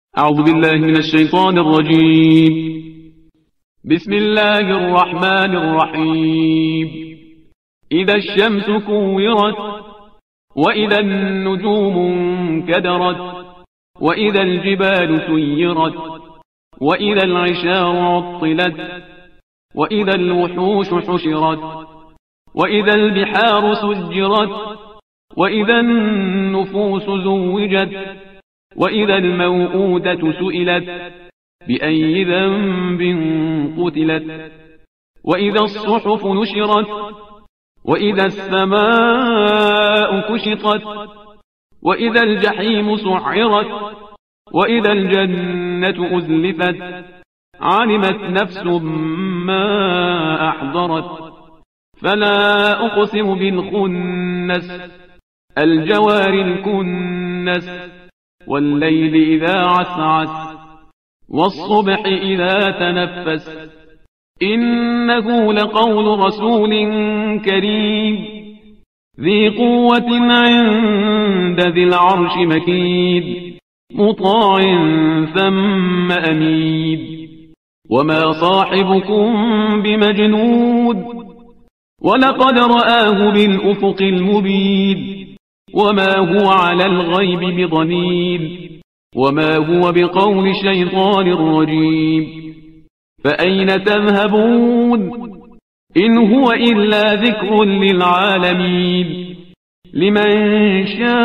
أعوذ بالله من الشيطان الرجيم. بسم الله الرحمن الرحيم. إذا الشمس كورت، وإذا النجوم انكدرت، وإذا الجبال سيرت، وإذا العشار عطلت، وإذا الوحوش حشرت، وإذا البحار سجرت، وإذا النفوس زوجت، وإذا الموءودة سئلت بأي ذنب قتلت، وإذا الصحف نشرت، وإذا السماء كشطت، وإذا الجحيم سعرت، وإذا الجنة أزلفت، علمت نفس ما أحضرت. فلا أقسم بالخنس، الجوار الكنس، والليل إذا عسعس، والصبح إذا تنفس، إنه لقول رسول كريم ذي قوة عند ذي العرش مكين، مطاع ثم أمين. وما صاحبكم بمجنود، ولقد رآه بالأفق المبين، وما هو على الغيب بضنين، وما هو بقول شيطان رجيم. فأين تذهبون؟ إن هو إلا ذكر للعالمين، لمن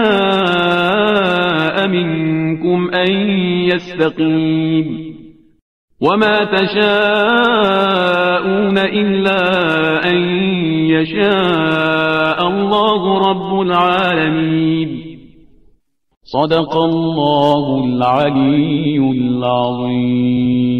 شاء منكم أن يستقيم. وما تشاءون إلا أن يشاء الله رب العالمين. صدق الله العلي العظيم.